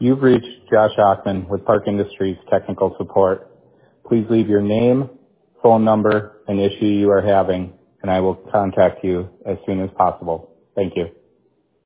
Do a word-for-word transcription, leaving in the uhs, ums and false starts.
You've reached Josh Ockman with Park Industries Technical Support. Please leave your name, phone number, and issue you are having, and I will contact you as soon as possible. Thank you.